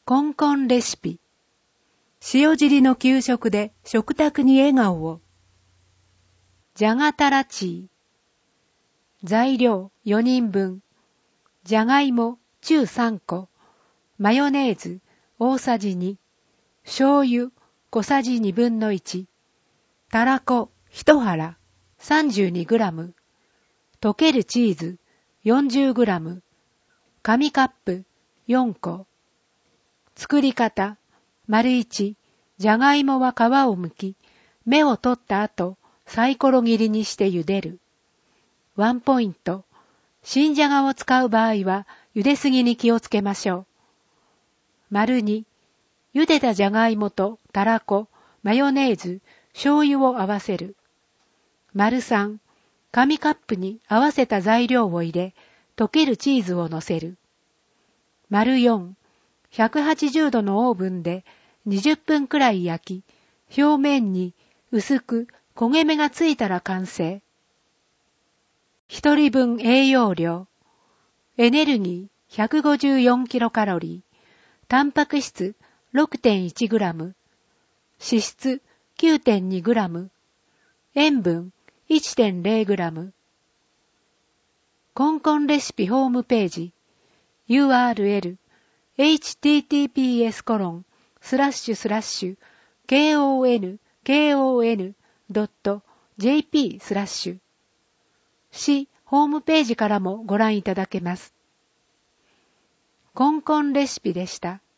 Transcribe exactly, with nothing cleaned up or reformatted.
コンコンレシピ。塩尻の給食で食卓に笑顔を。じゃがたらチー。材料よにんぶん。じゃがいも中さんこ。マヨネーズ大さじに。醤油小さじにぶんのいち。たらこいちはら さんじゅうにグラム。溶けるチーズ よんじゅうグラム。紙カップよんこ。作り方。丸いち、じゃがいもは皮を剥き、芽を取った後、サイコロ切りにして茹でる。ワンポイント。新じゃがを使う場合は、茹ですぎに気をつけましょう。丸に、茹でたじゃがいもとたらこ、マヨネーズ、醤油を合わせる。丸さん、紙カップに合わせた材料を入れ、溶けるチーズを乗せる。丸よん、ひゃくはちじゅうどのオーブンでにじゅっぷんくらい焼き、表面に薄く焦げ目がついたら完成。一人分栄養量。エネルギー ひゃくごじゅうよんキロカロリー、タンパク質 ろくてんいちグラム、脂質 きゅうてんにグラム、塩分 いってんれいグラム。コンコンレシピホームページ ユーアールエル エイチティーティーピーエスコロンスラッシュスラッシュ ケーオーエヌケーオーエヌドットジェーピー スラッシュ市ホームページからもご覧いただけます。コンコンレシピでした。